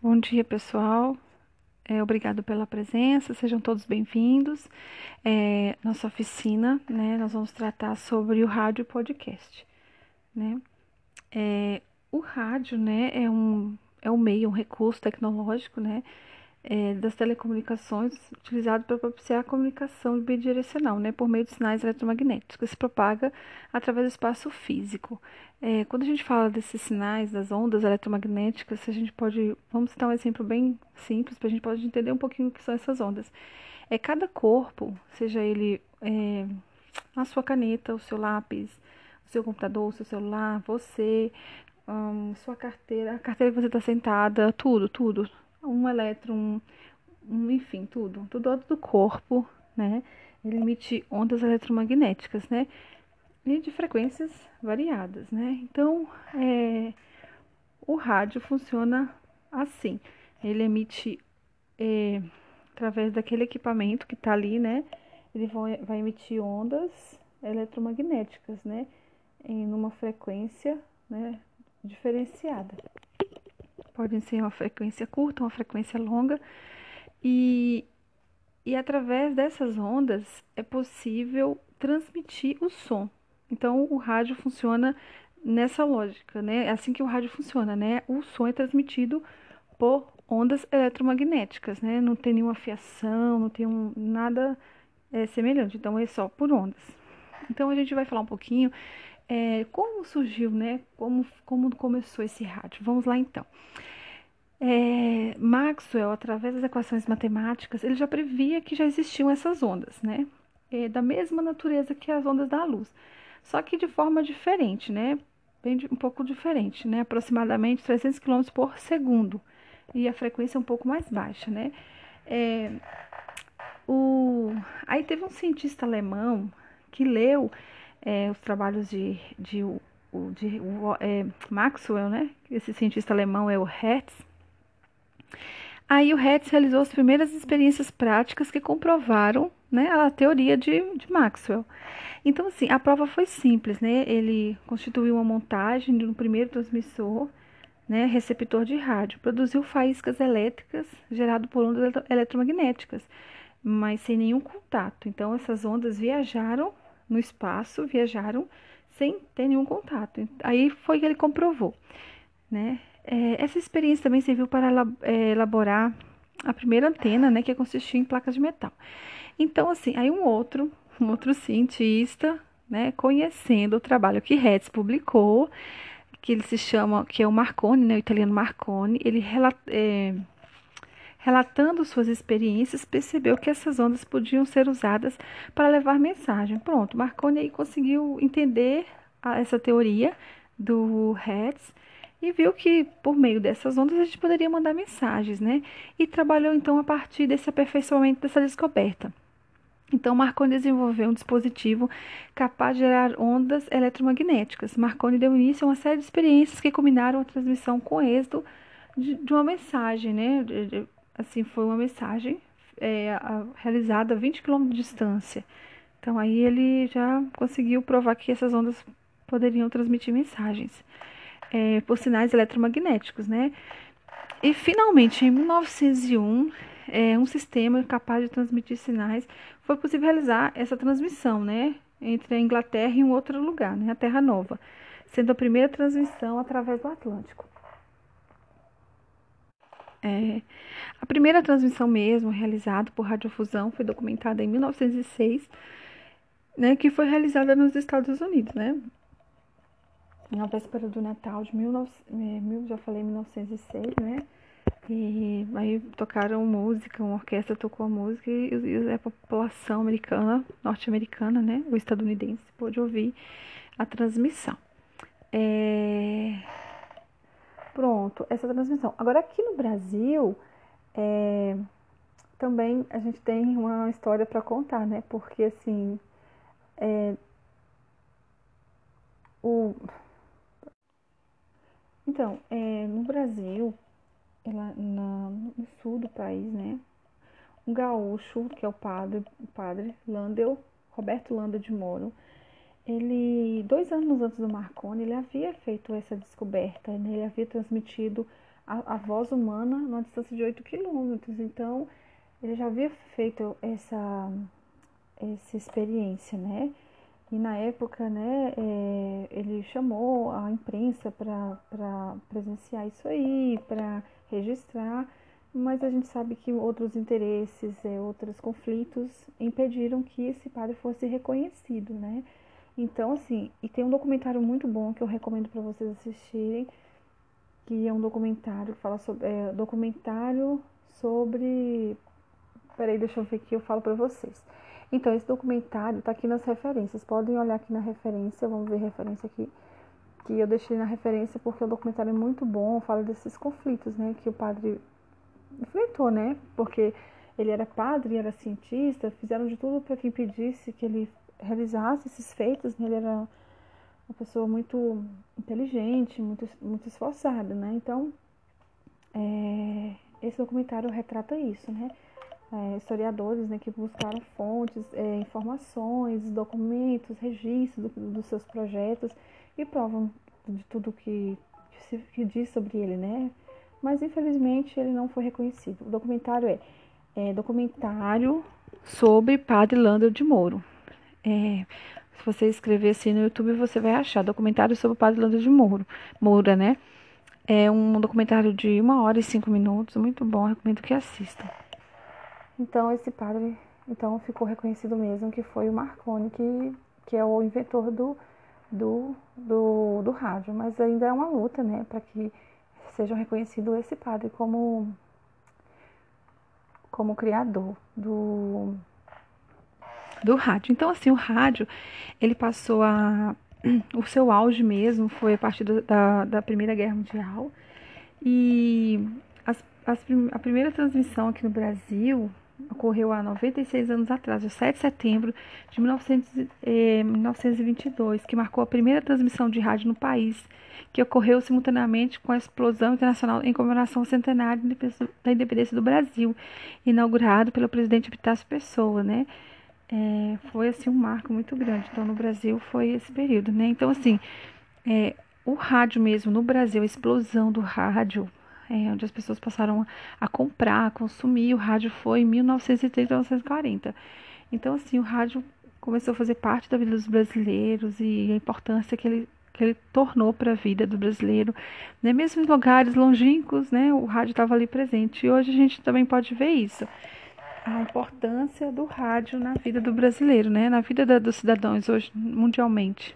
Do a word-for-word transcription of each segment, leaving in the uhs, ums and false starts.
Bom dia, pessoal. É, obrigado pela presença, sejam todos bem-vindos. É, nossa oficina, né, nós vamos tratar sobre o rádio podcast, né? É, o rádio, né, é um, é um meio, um recurso tecnológico, né, é, das telecomunicações utilizado para propiciar a comunicação bidirecional, né, por meio de sinais eletromagnéticos, que se propaga através do espaço físico. É, quando a gente fala desses sinais, das ondas eletromagnéticas, a gente pode, vamos citar um exemplo bem simples, para a gente pode entender um pouquinho o que são essas ondas. É cada corpo, seja ele é, a sua caneta, o seu lápis, o seu computador, o seu celular, você, hum, sua carteira, a carteira que você está sentada, tudo, tudo. Um elétron, um, um, enfim, tudo. Tudo do corpo, né? Ele emite ondas eletromagnéticas, né? E de frequências variadas, né? Então, é, o rádio funciona assim. Ele emite é, através daquele equipamento que está ali, né? Ele vai, vai emitir ondas eletromagnéticas, né? Em uma frequência, né, diferenciada. Pode ser uma frequência curta, uma frequência longa, e, e através dessas ondas é possível transmitir o som. Então o rádio funciona nessa lógica, né? É assim que o rádio funciona, né? O som é transmitido por ondas eletromagnéticas, né? Não tem nenhuma fiação, não tem um, nada é, semelhante. Então é só por ondas. Então a gente vai falar um pouquinho é, como surgiu, né? Como, como começou esse rádio. Vamos lá então. É, Maxwell, através das equações matemáticas, ele já previa que já existiam essas ondas, né? É, da mesma natureza que as ondas da luz, só que de forma diferente, né? Bem, um pouco diferente, né? Aproximadamente trezentos quilômetros por segundo, e a frequência é um pouco mais baixa, né? É, o... Aí teve um cientista alemão que leu é, os trabalhos de, de, de, de é, Maxwell, né? Esse cientista alemão é o Hertz. Aí o Hertz realizou as primeiras experiências práticas que comprovaram, né, a teoria de, de Maxwell. Então, assim, a prova foi simples, né? Ele constituiu uma montagem de um primeiro transmissor, né, receptor de rádio, produziu faíscas elétricas gerado por ondas eletromagnéticas, mas sem nenhum contato. Então, essas ondas viajaram no espaço, viajaram sem ter nenhum contato. Aí foi que ele comprovou, né? É, essa experiência também serviu para é, elaborar a primeira antena, né, que consistia em placas de metal. Então, assim, aí um outro, um outro cientista, né, conhecendo o trabalho que Hertz publicou, que ele se chama, que é o Marconi, né, o italiano Marconi, ele relat, é, relatando suas experiências, percebeu que essas ondas podiam ser usadas para levar mensagem. Pronto, Marconi aí conseguiu entender a, essa teoria do Hertz e viu que por meio dessas ondas a gente poderia mandar mensagens, né? E trabalhou então a partir desse aperfeiçoamento dessa descoberta. Então, Marconi desenvolveu um dispositivo capaz de gerar ondas eletromagnéticas. Marconi deu início a uma série de experiências que combinaram a transmissão com êxito de, de uma mensagem, né? De, de, assim, foi uma mensagem é, a, realizada a vinte quilômetros de distância. Então, aí ele já conseguiu provar que essas ondas poderiam transmitir mensagens é, por sinais eletromagnéticos, né? E finalmente, em mil novecentos e um, é, um sistema capaz de transmitir sinais foi possível realizar essa transmissão, né, entre a Inglaterra e um outro lugar, né, a Terra Nova, sendo a primeira transmissão através do Atlântico. É, a primeira transmissão mesmo realizada por radiofusão foi documentada em mil novecentos e seis, né, que foi realizada nos Estados Unidos, né, na véspera do Natal de mil, já falei mil novecentos e seis, né? E aí tocaram música, uma orquestra tocou a música e, e a população americana, norte-americana, né, o estadunidense, pôde ouvir a transmissão. É... Pronto, essa transmissão. Agora aqui no Brasil, é... também a gente tem uma história para contar, né? Porque assim, é... o... então, é... no Brasil, ela, na... no sul do país, né? Um gaúcho, que é o padre, o padre Landel, Roberto Landa de Moro, ele, dois anos antes do Marconi, ele havia feito essa descoberta, né? Ele havia transmitido a, a voz humana numa distância de oito quilômetros. Então, ele já havia feito essa, essa experiência, né? E na época, né, é, ele chamou a imprensa para presenciar isso aí, para registrar, mas a gente sabe que outros interesses, é, outros conflitos impediram que esse padre fosse reconhecido, né? Então, assim, e tem um documentário muito bom que eu recomendo para vocês assistirem, que é um documentário que fala sobre, é, documentário sobre, peraí, deixa eu ver aqui, eu falo para vocês. Então, esse documentário está aqui nas referências. Podem olhar aqui na referência, vamos ver a referência aqui. Que eu deixei na referência porque o documentário é muito bom, fala desses conflitos, né? Que o padre enfrentou, né? Porque ele era padre, era cientista, fizeram de tudo para que impedisse que ele realizasse esses feitos, né? Ele era uma pessoa muito inteligente, muito, muito esforçada, né? Então, é, esse documentário retrata isso, né? É, historiadores, né, que buscaram fontes, é, informações, documentos, registros do, dos seus projetos e provam de tudo que, que, se, que diz sobre ele, né? Mas infelizmente ele não foi reconhecido. O documentário é, é documentário sobre Padre Lando de Moro. É, se você escrever assim no YouTube, você vai achar documentário sobre o Padre Lando de Moro, Moura, né? É um documentário de uma hora e cinco minutos, muito bom, recomendo que assistam. Então esse padre então ficou reconhecido mesmo que foi o Marconi, que, que é o inventor do, do, do, do rádio. Mas ainda é uma luta, né, para que seja reconhecido esse padre como, como criador do, do rádio. Então, assim, o rádio, ele passou a... O seu auge mesmo foi a partir da, da Primeira Guerra Mundial. E as, as, a primeira transmissão aqui no Brasil ocorreu há noventa e seis anos atrás, dia sete de setembro de mil novecentos e vinte e dois, que marcou a primeira transmissão de rádio no país, que ocorreu simultaneamente com a explosão internacional em comemoração ao centenário da independência do Brasil, inaugurado pelo presidente Epitácio Pessoa, né? É, foi assim um marco muito grande. Então no Brasil foi esse período, né? Então assim, é, o rádio mesmo no Brasil, a explosão do rádio, é, onde as pessoas passaram a comprar, a consumir, o rádio foi em mil novecentos e trinta, mil novecentos e quarenta. Então assim, o rádio começou a fazer parte da vida dos brasileiros e a importância que ele que ele tornou para a vida do brasileiro, né? Mesmo em lugares longínquos, né? O rádio estava ali presente. E hoje a gente também pode ver isso, a importância do rádio na vida do brasileiro, né? Na vida da, dos cidadãos hoje mundialmente.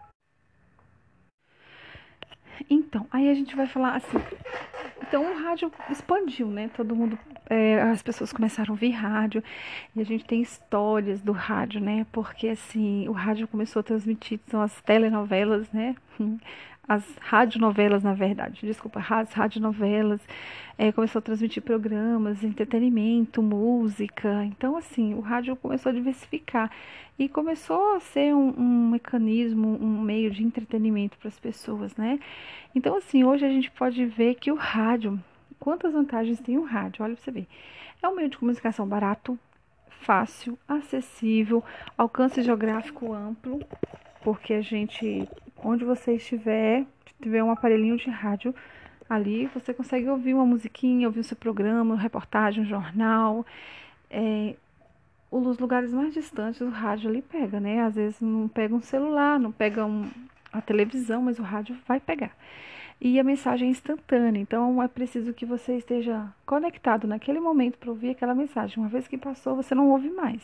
Então, aí a gente vai falar assim. Então o rádio expandiu, né? Todo mundo, é, as pessoas começaram a ouvir rádio e a gente tem histórias do rádio, né? Porque assim, o rádio começou a transmitir, são as telenovelas, né? As radionovelas, na verdade, desculpa, as radionovelas, é, começou a transmitir programas, entretenimento, música. Então, assim, o rádio começou a diversificar e começou a ser um, um mecanismo, um meio de entretenimento para as pessoas, né? Então, assim, hoje a gente pode ver que o rádio, quantas vantagens tem o rádio? Olha pra você ver. É um meio de comunicação barato, fácil, acessível, alcance geográfico amplo, porque a gente, onde você estiver, tiver um aparelhinho de rádio ali, você consegue ouvir uma musiquinha, ouvir o seu programa, uma reportagem, um jornal. É, os lugares mais distantes, o rádio ali pega, né? Às vezes não pega um celular, não pega um, a televisão, mas o rádio vai pegar. E a mensagem é instantânea, então é preciso que você esteja conectado naquele momento para ouvir aquela mensagem. Uma vez que passou, você não ouve mais,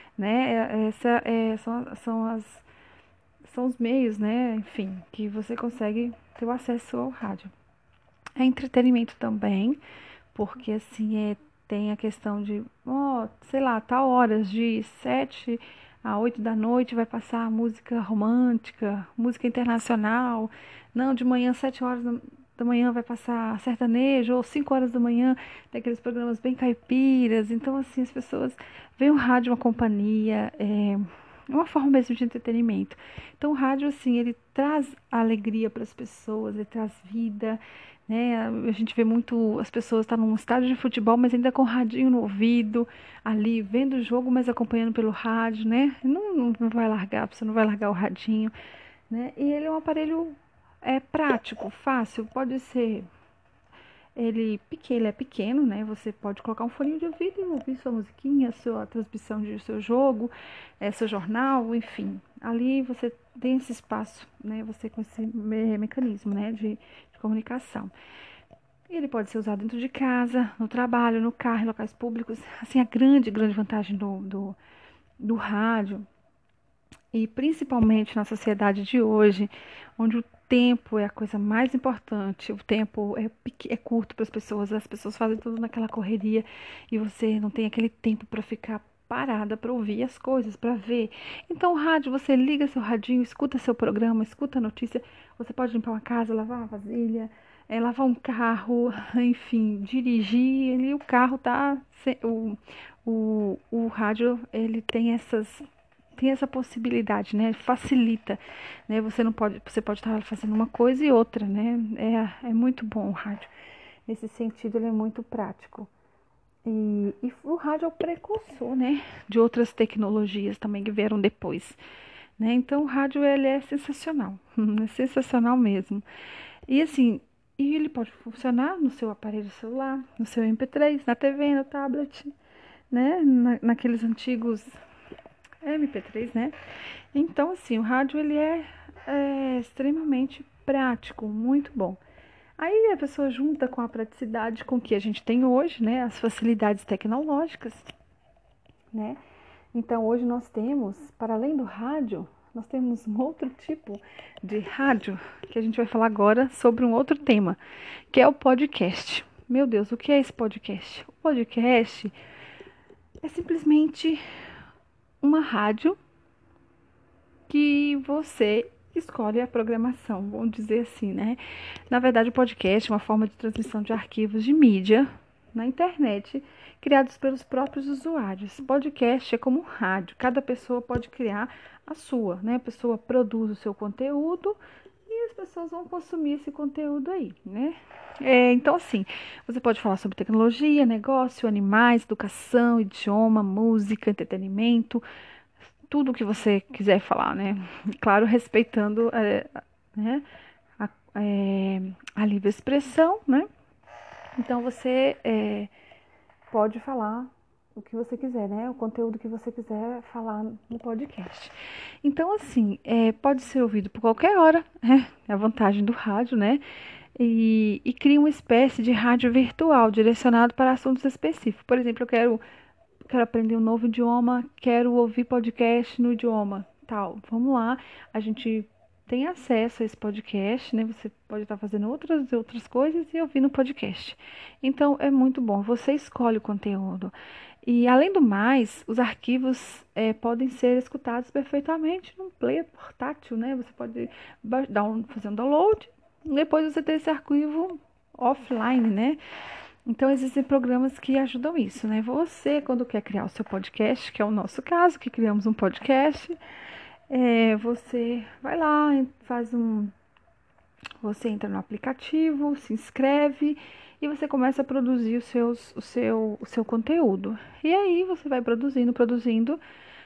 né? Essa é, são, são, as, são os meios, né? Enfim, que você consegue ter o acesso ao rádio. É entretenimento também, porque assim é, tem a questão de, ó, sei lá, tal horas de sete a oito da noite vai passar música romântica, música internacional. Não, de manhã, sete horas da manhã vai passar sertanejo, ou cinco horas da manhã tem aqueles programas bem caipiras. Então, assim, as pessoas veem o rádio uma companhia, é uma forma mesmo de entretenimento. Então, o rádio, assim, ele traz alegria para as pessoas, ele traz vida, né? A gente vê muito as pessoas estar num estádio de futebol, mas ainda com o radinho no ouvido, ali vendo o jogo, mas acompanhando pelo rádio, né? Não, não, não vai largar, você não vai largar o radinho, né? E ele é um aparelho é prático, fácil, pode ser Ele, pequeno, ele é pequeno, né? Você pode colocar um foninho de ouvido e ouvir sua musiquinha, sua transmissão de seu jogo, é, seu jornal, enfim. Ali você tem esse espaço, né? Você com esse me mecanismo, né? De, de comunicação. E ele pode ser usado dentro de casa, no trabalho, no carro, em locais públicos. Assim, a grande, grande vantagem do, do, do rádio, e principalmente na sociedade de hoje, onde o tempo é a coisa mais importante, o tempo é, é curto para as pessoas, as pessoas fazem tudo naquela correria e você não tem aquele tempo para ficar parada para ouvir as coisas, para ver. Então, o rádio, você liga seu radinho, escuta seu programa, escuta a notícia, você pode limpar uma casa, lavar uma vasilha, é, lavar um carro, enfim, dirigir, e o carro tá, o, o, o rádio, ele tem essas tem essa possibilidade, né? Facilita, né? Você não pode, você pode estar fazendo uma coisa e outra, né? É, é muito bom o rádio. Nesse sentido, ele é muito prático. E, e o rádio é o precursor, né? De outras tecnologias também que vieram depois, né? Então, o rádio, ele é sensacional. É sensacional mesmo. E assim, e ele pode funcionar no seu aparelho celular, no seu M P três, na T V, no tablet, né? Na, naqueles antigos M P três, né? Então, assim, o rádio ele é, é extremamente prático, muito bom. Aí a pessoa junta com a praticidade com que a gente tem hoje, né? As facilidades tecnológicas, né? Então, hoje nós temos, para além do rádio, nós temos um outro tipo de rádio, que a gente vai falar agora sobre um outro tema, que é o podcast. Meu Deus, o que é esse podcast? O podcast é simplesmente uma rádio que você escolhe a programação, vamos dizer assim, né? Na verdade, o podcast é uma forma de transmissão de arquivos de mídia na internet, criados pelos próprios usuários. Podcast é como um rádio, cada pessoa pode criar a sua, né? A pessoa produz o seu conteúdo e as pessoas vão consumir esse conteúdo aí, né? É, então, assim, você pode falar sobre tecnologia, negócio, animais, educação, idioma, música, entretenimento, tudo o que você quiser falar, né? Claro, respeitando é, né, a, é, a livre expressão, né? Então você é, pode falar o que você quiser, né? O conteúdo que você quiser falar no podcast. Então, assim, é, pode ser ouvido por qualquer hora, né? É a vantagem do rádio, né? E, e cria uma espécie de rádio virtual direcionado para assuntos específicos. Por exemplo, eu quero quero aprender um novo idioma, quero ouvir podcast no idioma, tal. Vamos lá, a gente tem acesso a esse podcast, né? Você pode estar fazendo outras outras coisas e ouvindo o podcast. Então, é muito bom. Você escolhe o conteúdo. E, além do mais, os arquivos é, podem ser escutados perfeitamente num player portátil, né? Você pode dar um, fazer um download, depois você ter esse arquivo offline, né? Então, existem programas que ajudam isso, né? Você, quando quer criar o seu podcast, que é o nosso caso, que criamos um podcast, é, você vai lá, faz um... Você entra no aplicativo, se inscreve e você começa a produzir os seus, o, seu, o seu conteúdo. E aí você vai produzindo, produzindo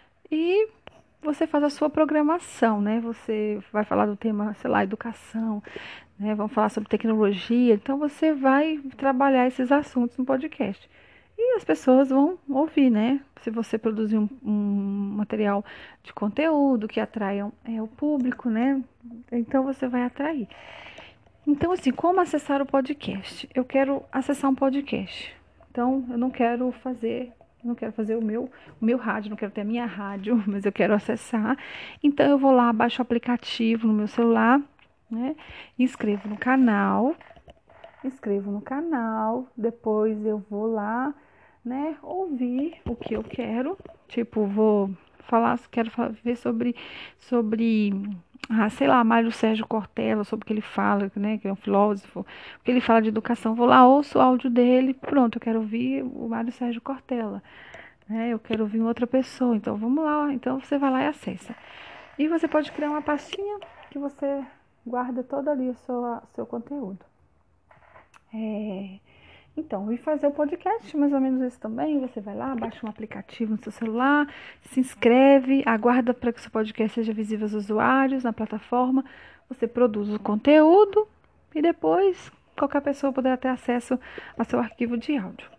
e você faz a sua programação, né? Você vai falar do tema, sei lá, educação, né? Vamos falar sobre tecnologia. Então você vai trabalhar esses assuntos no podcast. E as pessoas vão ouvir, né? Se você produzir um, um material de conteúdo que atraiam é, o público, né? Então você vai atrair. Então, assim, como acessar o podcast? Eu quero acessar um podcast. Então, eu não quero fazer, não quero fazer o meu, o meu rádio, não quero ter a minha rádio, mas eu quero acessar. Então, eu vou lá, baixo o aplicativo no meu celular, né? Inscrevo no canal, inscrevo no canal, depois eu vou lá, né, ouvir o que eu quero, tipo, vou falar, quero ver sobre, sobre, ah, sei lá, Mário Sérgio Cortella, sobre o que ele fala, né, que é um filósofo, o que ele fala de educação, vou lá, ouço o áudio dele, pronto, eu quero ouvir o Mário Sérgio Cortella, né, eu quero ouvir outra pessoa, então vamos lá, então você vai lá e acessa. E você pode criar uma pastinha que você guarda todo ali o seu, seu conteúdo. É, então, e fazer o podcast, mais ou menos isso também. Você vai lá, baixa um aplicativo no seu celular, se inscreve, aguarda para que o seu podcast seja visível aos usuários na plataforma. Você produz o conteúdo e depois, qualquer pessoa poderá ter acesso ao seu arquivo de áudio.